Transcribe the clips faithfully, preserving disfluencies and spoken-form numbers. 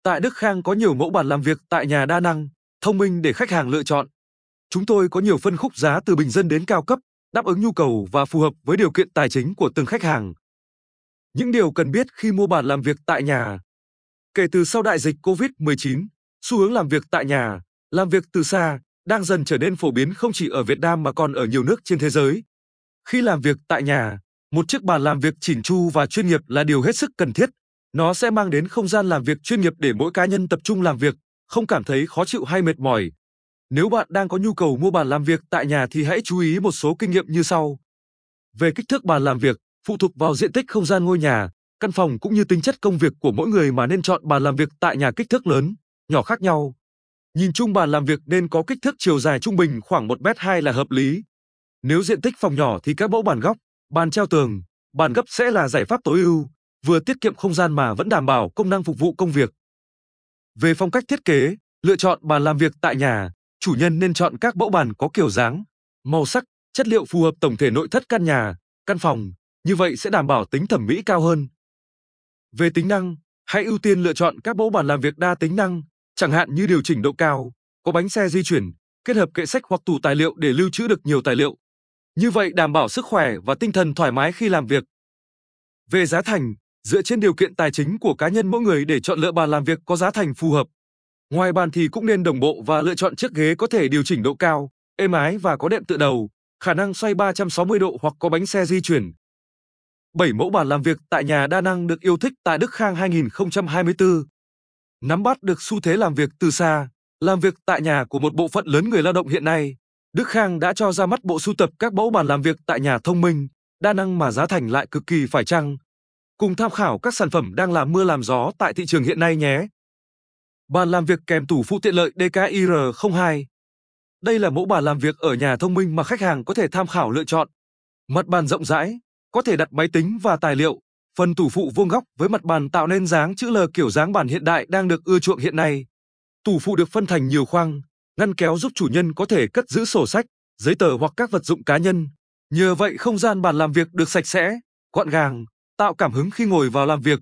Tại Đức Khang có nhiều mẫu bàn làm việc tại nhà đa năng, thông minh để khách hàng lựa chọn. Chúng tôi có nhiều phân khúc giá từ bình dân đến cao cấp, đáp ứng nhu cầu và phù hợp với điều kiện tài chính của từng khách hàng. Những điều cần biết khi mua bàn làm việc tại nhà. Kể từ sau đại dịch covid mười chín, xu hướng làm việc tại nhà, làm việc từ xa đang dần trở nên phổ biến không chỉ ở Việt Nam mà còn ở nhiều nước trên thế giới. Khi làm việc tại nhà, một chiếc bàn làm việc chỉn chu và chuyên nghiệp là điều hết sức cần thiết. Nó sẽ mang đến không gian làm việc chuyên nghiệp để mỗi cá nhân tập trung làm việc, không cảm thấy khó chịu hay mệt mỏi. Nếu bạn đang có nhu cầu mua bàn làm việc tại nhà thì hãy chú ý một số kinh nghiệm như sau. Về kích thước bàn làm việc, phụ thuộc vào diện tích không gian ngôi nhà, căn phòng cũng như tính chất công việc của mỗi người mà nên chọn bàn làm việc tại nhà kích thước lớn, nhỏ khác nhau. Nhìn chung bàn làm việc nên có kích thước chiều dài trung bình khoảng một mét hai là hợp lý. Nếu diện tích phòng nhỏ thì các mẫu bàn góc, bàn treo tường, bàn gấp sẽ là giải pháp tối ưu, vừa tiết kiệm không gian mà vẫn đảm bảo công năng phục vụ công việc. Về phong cách thiết kế, lựa chọn bàn làm việc tại nhà, chủ nhân nên chọn các mẫu bàn có kiểu dáng, màu sắc, chất liệu phù hợp tổng thể nội thất căn nhà, căn phòng, như vậy sẽ đảm bảo tính thẩm mỹ cao hơn. Về tính năng, hãy ưu tiên lựa chọn các mẫu bàn làm việc đa tính năng, chẳng hạn như điều chỉnh độ cao, có bánh xe di chuyển, kết hợp kệ sách hoặc tủ tài liệu để lưu trữ được nhiều tài liệu. Như vậy đảm bảo sức khỏe và tinh thần thoải mái khi làm việc. Về giá thành, dựa trên điều kiện tài chính của cá nhân mỗi người để chọn lựa bàn làm việc có giá thành phù hợp. Ngoài bàn thì cũng nên đồng bộ và lựa chọn chiếc ghế có thể điều chỉnh độ cao, êm ái và có đệm tựa đầu, khả năng xoay ba trăm sáu mươi độ hoặc có bánh xe di chuyển. bảy mẫu bàn làm việc tại nhà đa năng được yêu thích tại Đức Khang hai nghìn không trăm hai mươi tư. Nắm bắt được xu thế làm việc từ xa, làm việc tại nhà của một bộ phận lớn người lao động hiện nay, Đức Khang đã cho ra mắt bộ sưu tập các mẫu bàn làm việc tại nhà thông minh, đa năng mà giá thành lại cực kỳ phải chăng. Cùng tham khảo các sản phẩm đang làm mưa làm gió tại thị trường hiện nay nhé. Bàn làm việc kèm tủ phụ tiện lợi D K I R không hai. Đây là mẫu bàn làm việc ở nhà thông minh mà khách hàng có thể tham khảo lựa chọn. Mặt bàn rộng rãi, có thể đặt máy tính và tài liệu. Phần tủ phụ vuông góc với mặt bàn tạo nên dáng chữ L kiểu dáng bàn hiện đại đang được ưa chuộng hiện nay. Tủ phụ được phân thành nhiều khoang, ngăn kéo giúp chủ nhân có thể cất giữ sổ sách, giấy tờ hoặc các vật dụng cá nhân. Nhờ vậy không gian bàn làm việc được sạch sẽ, gọn gàng, tạo cảm hứng khi ngồi vào làm việc.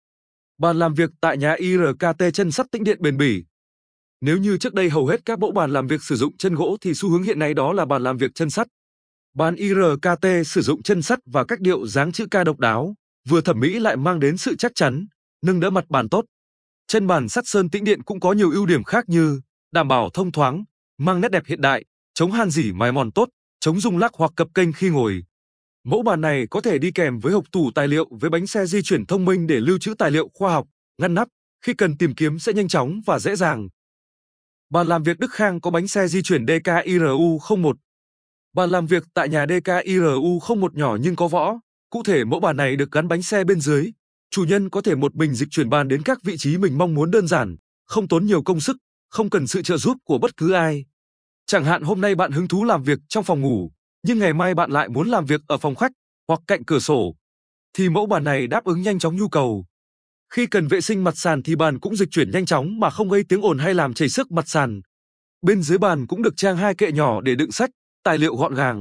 Bàn làm việc tại nhà I R K T chân sắt tĩnh điện bền bỉ. Nếu như trước đây hầu hết các mẫu bàn làm việc sử dụng chân gỗ thì xu hướng hiện nay đó là bàn làm việc chân sắt. Bàn I R K T sử dụng chân sắt và cách điệu dáng chữ K độc đáo, vừa thẩm mỹ lại mang đến sự chắc chắn, nâng đỡ mặt bàn tốt. Chân bàn sắt sơn tĩnh điện cũng có nhiều ưu điểm khác như đảm bảo thông thoáng, mang nét đẹp hiện đại, chống han rỉ mài mòn tốt, chống rung lắc hoặc cập kênh khi ngồi. Mẫu bàn này có thể đi kèm với hộc tủ tài liệu với bánh xe di chuyển thông minh để lưu trữ tài liệu khoa học, ngăn nắp, khi cần tìm kiếm sẽ nhanh chóng và dễ dàng. Bàn làm việc Đức Khang có bánh xe di chuyển D K I R U không một. Bàn làm việc tại nhà D K I R U không một nhỏ nhưng có võ. Cụ thể mẫu bàn này được gắn bánh xe bên dưới. Chủ nhân có thể một mình dịch chuyển bàn đến các vị trí mình mong muốn đơn giản, không tốn nhiều công sức, không cần sự trợ giúp của bất cứ ai. Chẳng hạn hôm nay bạn hứng thú làm việc trong phòng ngủ, nhưng ngày mai bạn lại muốn làm việc ở phòng khách hoặc cạnh cửa sổ, thì mẫu bàn này đáp ứng nhanh chóng nhu cầu. Khi cần vệ sinh mặt sàn thì bàn cũng dịch chuyển nhanh chóng mà không gây tiếng ồn hay làm chảy xước mặt sàn. Bên dưới bàn cũng được trang hai kệ nhỏ để đựng sách, tài liệu gọn gàng.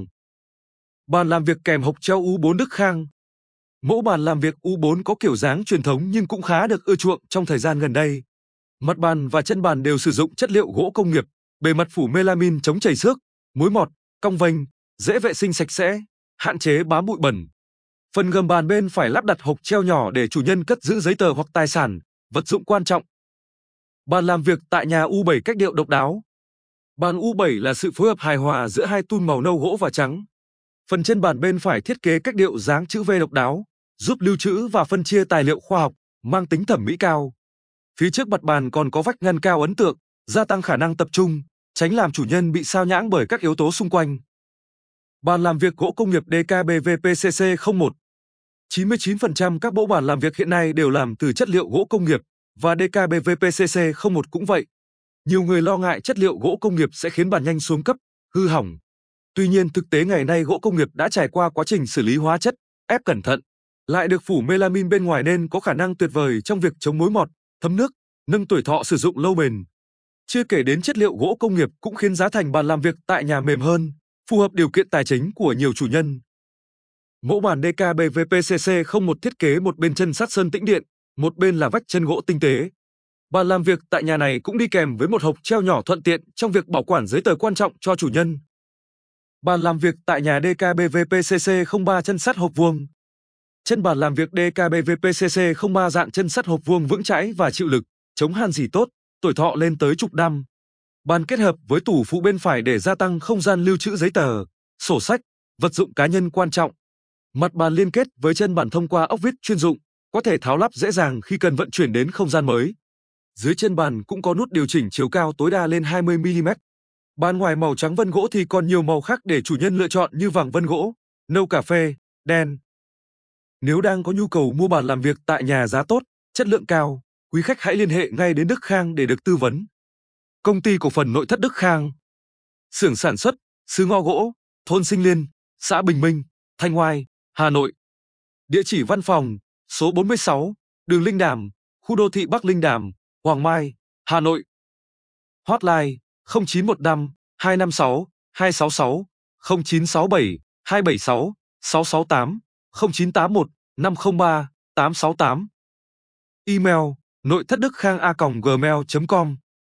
Bàn làm việc kèm hộc treo U bốn Đức Khang. Mẫu bàn làm việc U bốn có kiểu dáng truyền thống nhưng cũng khá được ưa chuộng trong thời gian gần đây. Mặt bàn và chân bàn đều sử dụng chất liệu gỗ công nghiệp, bề mặt phủ melamin chống chảy xước, mối mọt, cong vênh, dễ vệ sinh sạch sẽ, hạn chế bám bụi bẩn. Phần gầm bàn bên phải lắp đặt hộc treo nhỏ để chủ nhân cất giữ giấy tờ hoặc tài sản, vật dụng quan trọng. Bàn làm việc tại nhà U bảy cách điệu độc đáo. Bàn U bảy là sự phối hợp hài hòa giữa hai tun màu nâu gỗ và trắng. Phần chân bàn bên phải thiết kế cách điệu dáng chữ V độc đáo, giúp lưu trữ và phân chia tài liệu khoa học, mang tính thẩm mỹ cao. Phía trước mặt bàn còn có vách ngăn cao ấn tượng, gia tăng khả năng tập trung, tránh làm chủ nhân bị sao nhãng bởi các yếu tố xung quanh. Bàn làm việc gỗ công nghiệp D K B V P C C không một. chín mươi chín phần trăm các mẫu bàn làm việc hiện nay đều làm từ chất liệu gỗ công nghiệp và D K B V P C C không một cũng vậy. Nhiều người lo ngại chất liệu gỗ công nghiệp sẽ khiến bàn nhanh xuống cấp, hư hỏng. Tuy nhiên thực tế ngày nay gỗ công nghiệp đã trải qua quá trình xử lý hóa chất, ép cẩn thận, lại được phủ melamin bên ngoài nên có khả năng tuyệt vời trong việc chống mối mọt, thấm nước, nâng tuổi thọ sử dụng lâu bền. Chưa kể đến chất liệu gỗ công nghiệp cũng khiến giá thành bàn làm việc tại nhà mềm hơn, phù hợp điều kiện tài chính của nhiều chủ nhân. Mẫu bàn D K B V P C C không một thiết kế một bên chân sắt sơn tĩnh điện, một bên là vách chân gỗ tinh tế. Bàn làm việc tại nhà này cũng đi kèm với một hộp treo nhỏ thuận tiện trong việc bảo quản giấy tờ quan trọng cho chủ nhân. Bàn làm việc tại nhà đê ca bê vê pê xê xê không ba chân sắt hộp vuông. Chân bàn làm việc đê ca bê vê pê xê xê không ba dạng chân sắt hộp vuông vững chãi và chịu lực, chống han rỉ tốt, tuổi thọ lên tới chục năm. Bàn kết hợp với tủ phụ bên phải để gia tăng không gian lưu trữ giấy tờ, sổ sách, vật dụng cá nhân quan trọng. Mặt bàn liên kết với chân bàn thông qua ốc vít chuyên dụng, có thể tháo lắp dễ dàng khi cần vận chuyển đến không gian mới. Dưới chân bàn cũng có nút điều chỉnh chiều cao tối đa lên hai mươi mi li mét. Bàn ngoài màu trắng vân gỗ thì còn nhiều màu khác để chủ nhân lựa chọn như vàng vân gỗ, nâu cà phê, đen. Nếu đang có nhu cầu mua bàn làm việc tại nhà giá tốt, chất lượng cao, quý khách hãy liên hệ ngay đến Đức Khang để được tư vấn. Công ty cổ phần nội thất Đức Khang. Xưởng sản xuất, xứ ngọ gỗ, thôn Sinh Liên, xã Bình Minh, Thanh Oai, Hà Nội. Địa chỉ văn phòng, số bốn mươi sáu, đường Linh Đàm, khu đô thị Bắc Linh Đàm, Hoàng Mai, Hà Nội. Hotline không chín một năm hai năm sáu hai sáu sáu, không chín sáu bảy hai bảy sáu sáu sáu tám, không chín tám một năm không ba tám sáu tám. Email nội thất đức khang a còng gmail chấm com